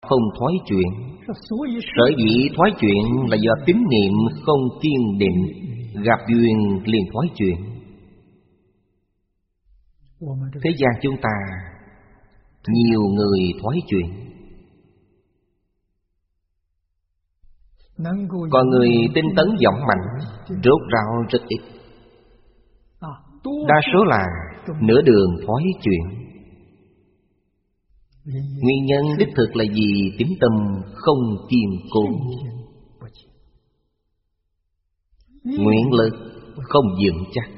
không thoái chuyển. Sở dĩ thoái chuyển là do tín niệm không kiên định, gặp duyên liền thoái chuyển. Thế gian chúng ta nhiều người thoái chuyển, còn người tinh tấn vọng mạnh rốt ráo rất ít. Đa số là nửa đường thoái chuyển. Nguyên nhân đích thực là vì tín tâm không kiên cố, nguyện lực không vững chắc.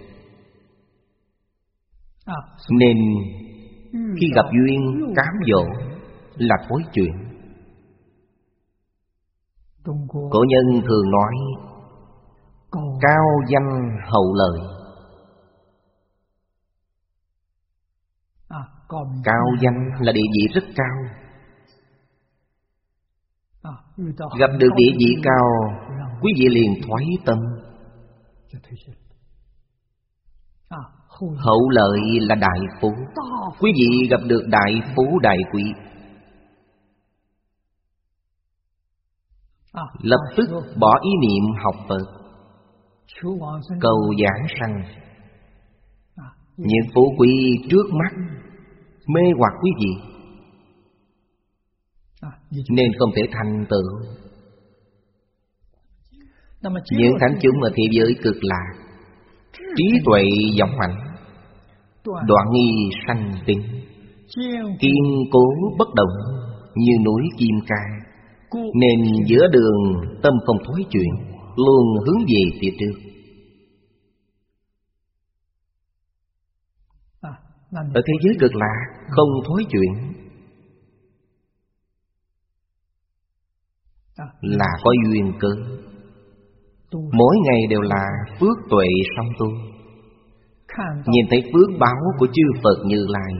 Nên khi gặp duyên cám dỗ là thối chuyển. Cổ nhân thường nói cao danh hậu lợi. Cao danh là địa vị rất cao. Gặp được địa vị cao, quý vị liền thoái tâm. Hậu lợi là đại phú. Quý vị gặp được đại phú đại quý, lập tức bỏ ý niệm học Phật, cầu giảng sanh. Những phú quý trước mắt mê hoặc quý vị, nên không thể thành tựu. Những thánh chúng ở thế giới cực lạc, trí tuệ vọng mạnh, đoạn nghi sanh tính, kiên cố bất động như núi Kim Cang. Nên giữa đường tâm không thối chuyển, luôn hướng về phía trước. Ở thế giới cực lạc không thối chuyển, là có duyên cớ. Mỗi ngày đều là phước tuệ song tu, nhìn thấy phước báo của chư Phật Như Lai.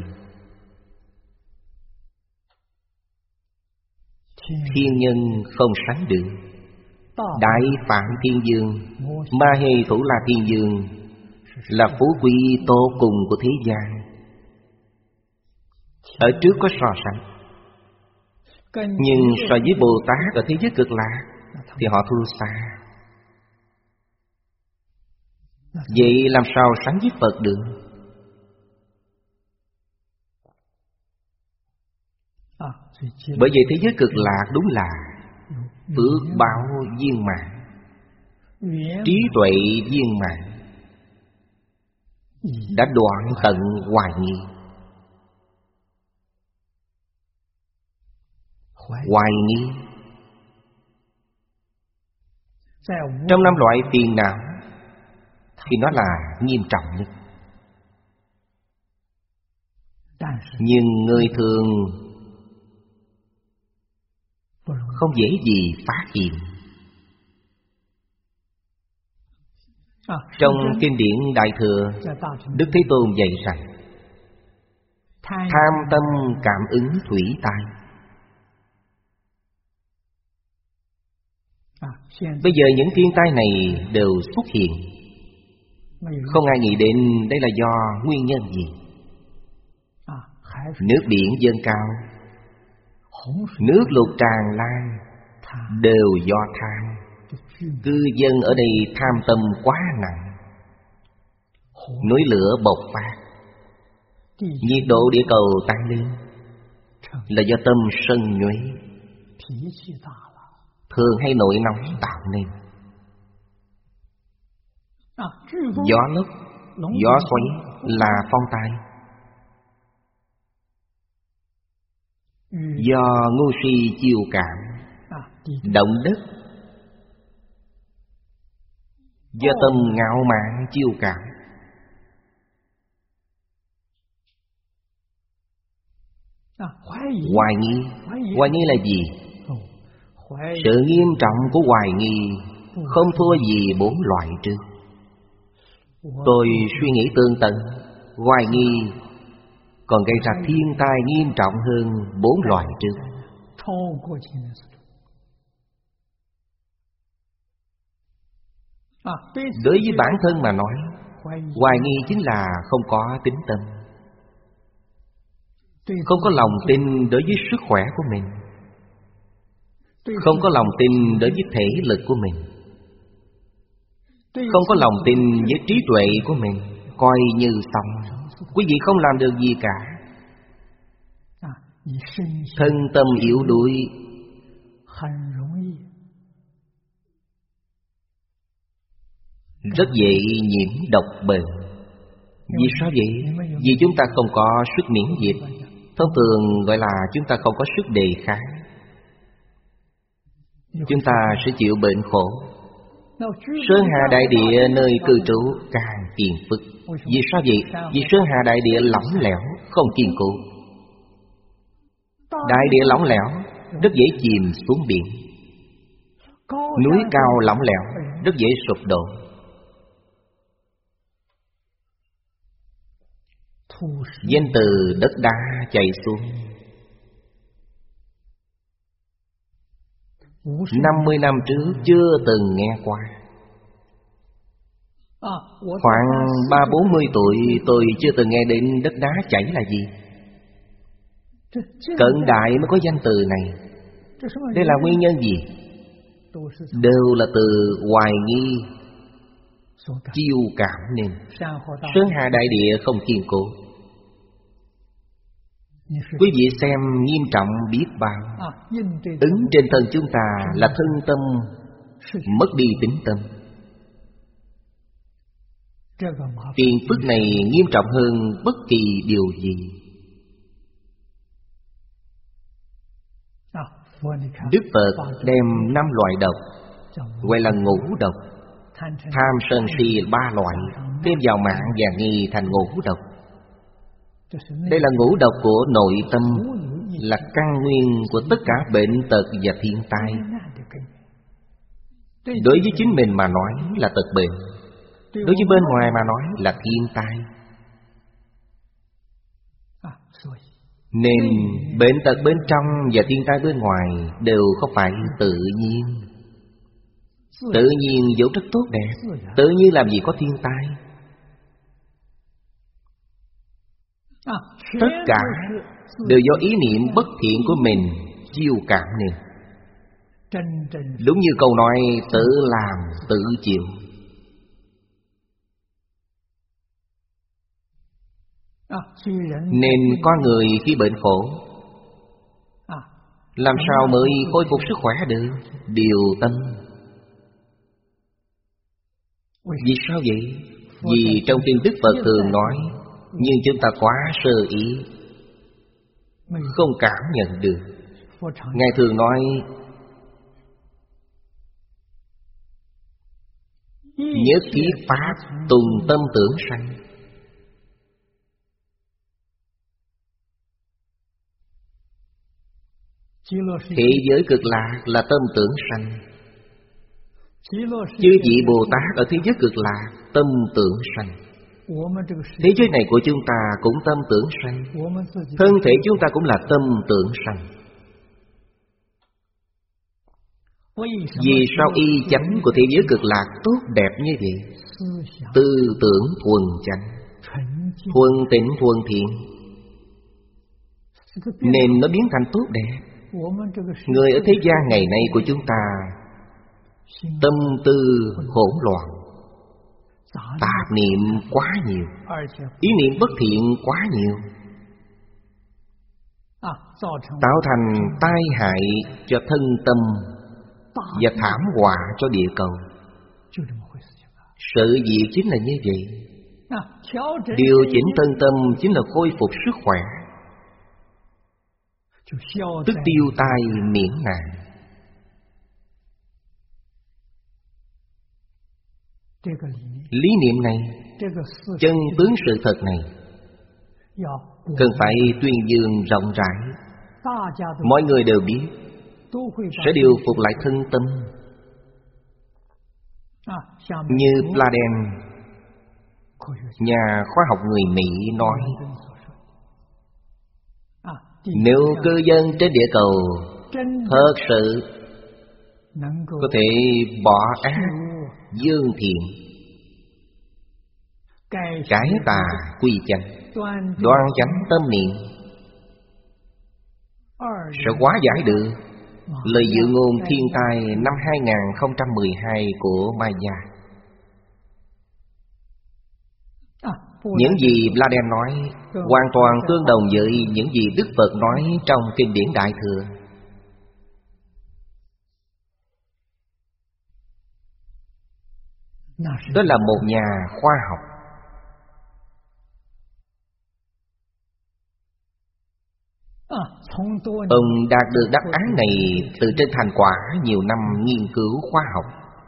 Thiên nhân không sánh được. Đại Phạm Thiên Dương, Ma Hê Thủ La Thiên Dương là phú quý tô cùng của thế gian. Ở trước có so sánh, nhưng so với Bồ Tát ở thế giới cực lạc thì họ thua xa. Vậy làm sao sánh với Phật được? Bởi vậy thế giới cực lạc đúng là phước báo viên mãn, trí tuệ viên mãn, đã đoạn tận hoài nghi. Hoài nghi trong năm loại phiền não thì nó là nghiêm trọng nhất. Nhưng người thường không dễ gì phát hiện. Trong kinh điển Đại Thừa, Đức Thế Tôn dạy rằng tham tâm cảm ứng thủy tai. Bây giờ những thiên tai này đều xuất hiện, không ai nghĩ đến đây là do nguyên nhân gì. Nước biển dâng cao, nước lụt tràn lan, đều do tham. Cư dân ở đây tham tâm quá nặng, núi lửa bộc phát, nhiệt độ địa cầu tăng lên, là do tâm sân nhuế, thường hay nổi nóng tạo nên. Gió lốc, gió xoáy là phong tai, do ngu si chiêu cảm. Động đất, do tâm ngạo mạn chiêu cảm. Hoài nghi. Hoài nghi là gì? Sự nghiêm trọng của hoài nghi không thua gì 4 loại trước. Tôi suy nghĩ tương tự, hoài nghi còn gây ra thiên tai nghiêm trọng hơn 4 loại trước. Đối với bản thân mà nói, hoài nghi chính là không có tín tâm, không có lòng tin đối với sức khỏe của mình, Không có lòng tin đối với thể lực của mình, không có lòng tin với trí tuệ của mình, coi như xong. Quý vị không làm được gì cả. Thân tâm yếu đuối, rất dễ nhiễm độc bệnh. Vì sao vậy? Vì chúng ta không có sức miễn dịch. Thông thường gọi là chúng ta không có sức đề kháng. Chúng ta sẽ chịu bệnh khổ. Sơn Hà Đại Địa nơi cư trú càng phiền phức. Vì sao vậy? Vì Sơn Hà Đại Địa lỏng lẻo, không kiên cố. Đại địa lỏng lẻo, rất dễ chìm xuống biển. Núi cao lỏng lẻo, rất dễ sụp đổ. Danh từ đất đá chảy xuống. 50 năm trước chưa từng nghe qua. Khoảng 30-40 tuổi tôi chưa từng nghe đến đất đá chảy là gì. Cận đại mới có danh từ này. Đây là nguyên nhân gì? Đều là từ hoài nghi chiêu cảm nên. Sơn Hà Đại Địa không kiên cố. Quý vị xem nghiêm trọng biết bao. Ứng trên thân chúng ta là thân tâm mất đi tính tâm. Phiền phức này nghiêm trọng hơn bất kỳ điều gì. Đức Phật đem 5 loại độc gọi là ngũ độc. Tham sân si 3 loại, thêm vào mạng và nghi thành ngũ độc. Đây là ngũ độc của nội tâm, là căn nguyên của tất cả bệnh tật và thiên tai. Đối với chính mình mà nói là tật bệnh, đối với bên ngoài mà nói là thiên tai. Nên bệnh tật bên trong và thiên tai bên ngoài đều không phải tự nhiên. Tự nhiên dẫu rất tốt đẹp, tự nhiên làm gì có thiên tai. Tất cả đều do ý niệm bất thiện của mình chiêu cảm nên. Đúng như câu nói tự làm tự chịu. Nên con người khi bệnh khổ, làm sao mới khôi phục sức khỏe được? Điều tâm. Vì sao vậy? Vì trong kinh Đức Phật thường nói, nhưng chúng ta quá sơ ý, không cảm nhận được. Ngài thường nói, nhất thiết pháp tùng tâm tưởng sanh. Thế giới cực lạc là tâm tưởng sanh. Chư vị Bồ Tát ở thế giới cực lạc tâm tưởng sanh. Thế giới này của chúng ta cũng tâm tưởng sanh. Thân thể chúng ta cũng là tâm tưởng sanh. Vì sao y chánh của thế giới cực lạc tốt đẹp như vậy? Tư tưởng thuần chánh, thuần tịnh thuần thiện, nên nó biến thành tốt đẹp. Người ở thế gian ngày nay của chúng ta tâm tư hỗn loạn, tạp niệm quá nhiều, ý niệm bất thiện quá nhiều, tạo thành tai hại cho thân tâm và thảm họa cho địa cầu. Sự việc chính là như vậy. Điều chỉnh thân tâm chính là khôi phục sức khỏe, tức tiêu tai miễn nạn. Lý niệm này, chân tướng sự thật này cần phải tuyên dương rộng rãi. Mọi người đều biết, sẽ điều phục lại thân tâm. Như Pladen, nhà khoa học người Mỹ nói, nếu cư dân trên địa cầu thật sự có thể bỏ ác dương thiện, cải tà quy chánh, đoan chánh tâm niệm, sẽ hóa giải được Lời dự ngôn thiên tai năm 2012 của Maya. Những gì Vladen nói hoàn toàn tương đồng với những gì Đức Phật nói trong kinh điển Đại Thừa. Đó là một nhà khoa học. Ông đạt được đáp án này từ trên thành quả nhiều năm nghiên cứu khoa học.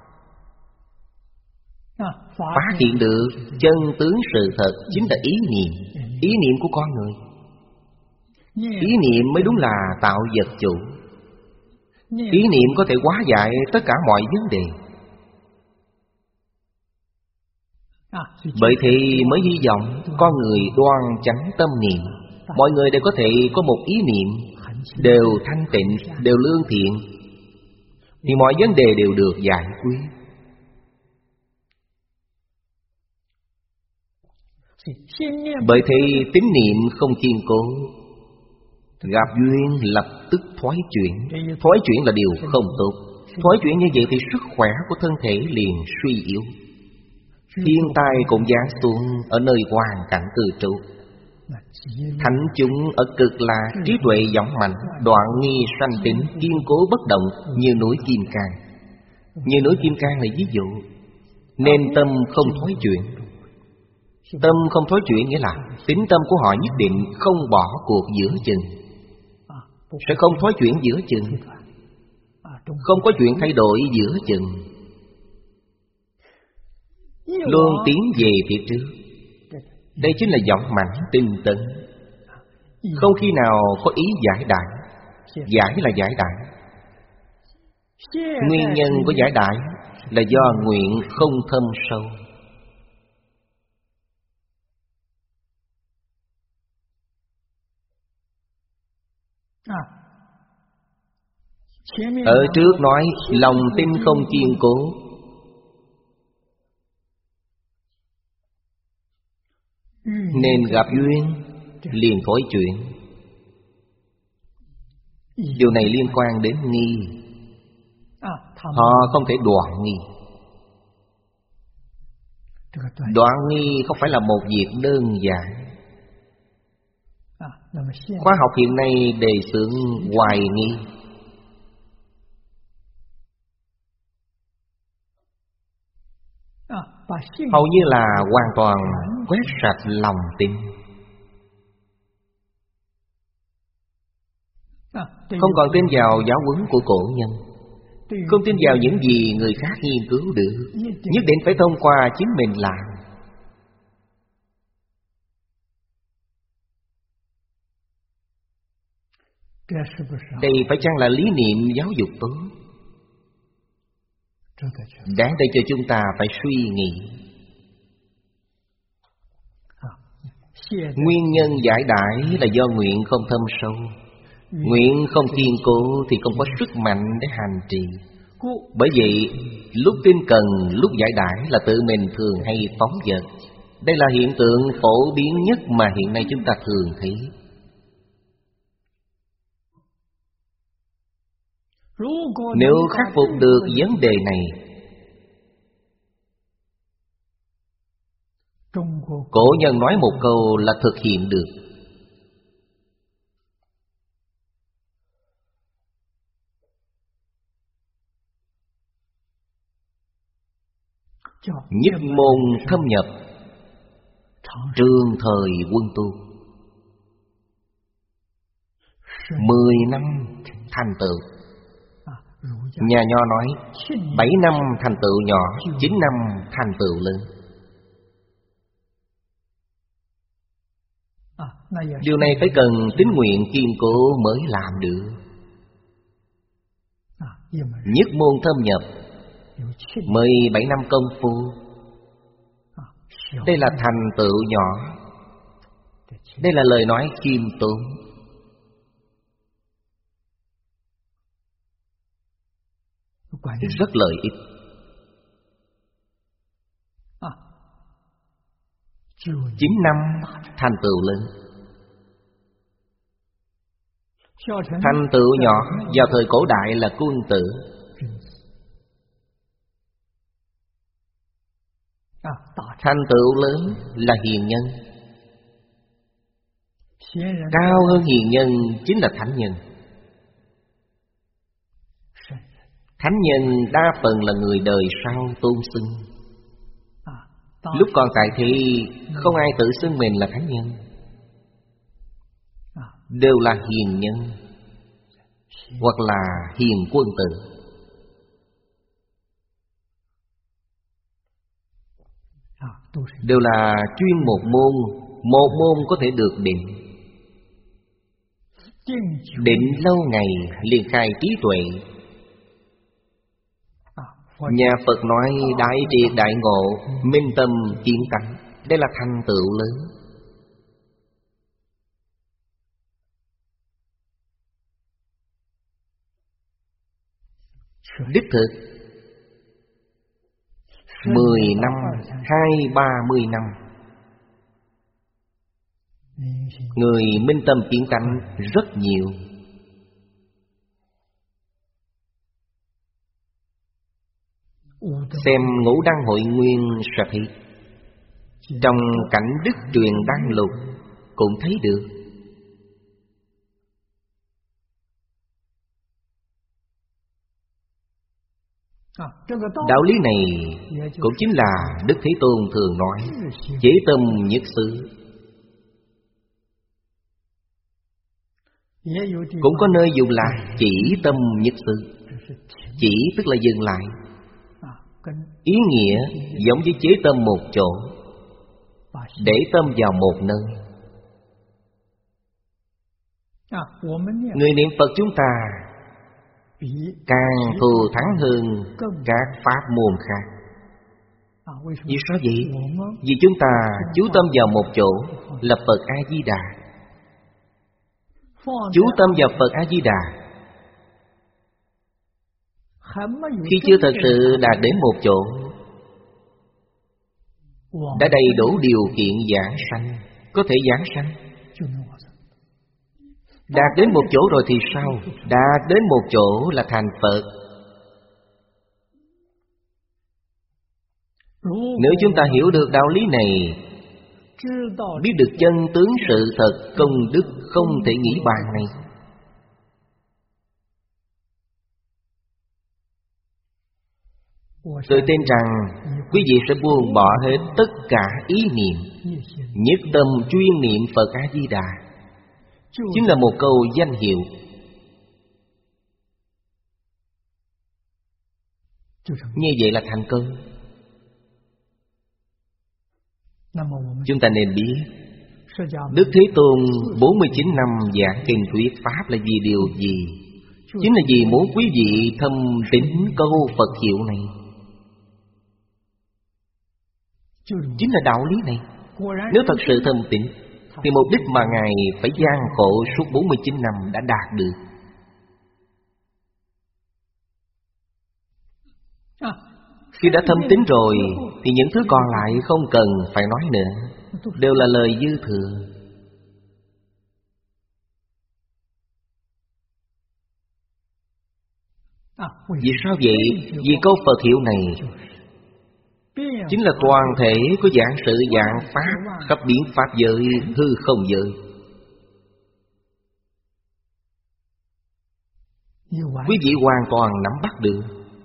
Phát hiện được chân tướng sự thật chính là ý niệm của con người. Ý niệm mới đúng là tạo vật chủ. Ý niệm có thể hóa giải tất cả mọi vấn đề. Bởi thì mới hy vọng con người đoan chánh tâm niệm. Mọi người đều có thể có một ý niệm, đều thanh tịnh, đều lương thiện, thì mọi vấn đề đều được giải quyết. Bởi thì tín niệm không kiên cố, gặp duyên lập tức thoái chuyển. Thoái chuyển là điều không tốt. Thoái chuyển như vậy thì sức khỏe của thân thể liền suy yếu. Thiên tai cũng giáng xuống ở nơi hoàn cảnh cư trú. Thánh chúng ở Cực Lạc trí tuệ vọng mạnh, đoạn nghi sanh tính, kiên cố bất động như núi Kim Cang. Như núi Kim Cang là ví dụ. Nên tâm không thoái chuyển. Tâm không thoái chuyển nghĩa là tín tâm của họ nhất định không bỏ cuộc giữa chừng. Sẽ không thoái chuyển giữa chừng, không có chuyện thay đổi giữa chừng, luôn tiến về phía trước. Đây chính là vọng mạnh tinh tấn. Không khi nào có ý giải đại. Giải là giải đại. Nguyên nhân của giải đại là do nguyện không thâm sâu. Ở trước nói lòng tin không kiên cố, nên gặp duyên liền thối chuyển. Điều này liên quan đến nghi. Họ không thể đoạn nghi. Đoạn nghi không phải là một việc đơn giản. Khoa học hiện nay đề xướng hoài nghi. Hầu như là hoàn toàn quét sạch lòng tin. Không còn tin vào giáo huấn của cổ nhân, không tin vào những gì người khác nghiên cứu được. Nhất định phải thông qua chính mình làm. Đây phải chăng là lý niệm giáo dục tốt? Đáng để cho chúng ta phải suy nghĩ. Nguyên nhân giải đãi là do nguyện không thâm sâu. Nguyện không kiên cố thì không có sức mạnh để hành trì. Bởi vậy lúc tin cần, lúc giải đãi là tự mình thường hay phóng dật. Đây là hiện tượng phổ biến nhất mà hiện nay chúng ta thường thấy. Nếu khắc phục được vấn đề này, cổ nhân nói một câu là thực hiện được. Nhất môn thâm nhập, trường thời quân tu. 10 năm thành tựu. Nhà Nho nói 7 năm thành tựu nhỏ, 9 năm thành tựu lớn. Điều này phải cần tín nguyện kiên cố mới làm được. Nhất môn thâm nhập 17 năm công phu. Đây là thành tựu nhỏ. Đây là lời nói khiêm tốn. Rất lợi ích. 9 năm thành tựu lớn. Thành tựu nhỏ vào thời cổ đại là quân tử, thành tựu lớn là hiền nhân. Cao hơn hiền nhân chính là thánh nhân. Thánh nhân đa phần là người đời sau tôn xưng. Lúc còn tại thế không ai tự xưng mình là thánh nhân, đều là hiền nhân hoặc là hiền quân tử. Đều là chuyên một môn có thể được định. Định lâu ngày liền khai trí tuệ. Nhà Phật nói đại triệt đại ngộ, minh tâm kiến tánh. Đây là thành tựu lớn. Đích thực 10 năm, 20-30 năm, người minh tâm kiến tánh rất nhiều. Xem Ngũ Đăng Hội Nguyên sẽ thấy. Trong cảnh Đức Truyền Đăng Lục cũng thấy được. Đạo lý này cũng chính là Đức Thế Tôn thường nói chế tâm nhất xứ. Cũng có nơi dùng là chỉ tâm nhất xứ. Chỉ tức là dừng lại. Ý nghĩa giống với chế tâm một chỗ, để tâm vào một nơi. Người niệm Phật chúng ta càng thù thắng hơn các pháp môn khác. Vì sao vậy? Vì chúng ta chú tâm vào một chỗ là Phật A-di-đà. Chú tâm vào Phật A-di-đà, khi chưa thật sự đạt đến một chỗ, đã đầy đủ điều kiện giảng sanh, có thể giảng sanh. Đạt đến một chỗ rồi thì sao? Đạt đến một chỗ là thành Phật. Nếu chúng ta hiểu được đạo lý này, biết được chân tướng sự thật công đức không thể nghĩ bàn này, tôi tin rằng quý vị sẽ buông bỏ hết tất cả ý niệm, nhất tâm chuyên niệm Phật A-di-đà. Chính là một câu danh hiệu. Như vậy là thành công. Chúng ta nên biết Đức Thế Tôn 49 năm giảng kinh thuyết Pháp là vì điều gì? Chính là vì muốn quý vị thâm tín câu Phật hiệu này. Chính là đạo lý này. Nếu thật sự thâm tín thì mục đích mà Ngài phải gian khổ suốt 49 năm đã đạt được. Khi đã thâm tín rồi thì những thứ còn lại không cần phải nói nữa, đều là lời dư thừa. Vì sao vậy? Vì câu Phật hiệu này chính là toàn thể của giảng sự giảng Pháp khắp biến Pháp giới, hư không giới. Quý vị hoàn toàn nắm bắt được.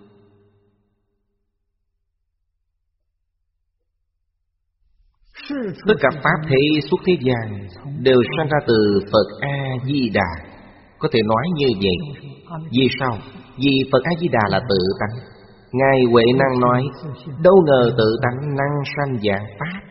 Tất cả Pháp thế suốt thế gian đều sanh ra từ Phật A-di-đà. Có thể nói như vậy. Vì sao? Vì Phật A-di-đà là tự tánh. Ngài Huệ Năng nói, đâu ngờ tự tánh năng sanh vạn Pháp.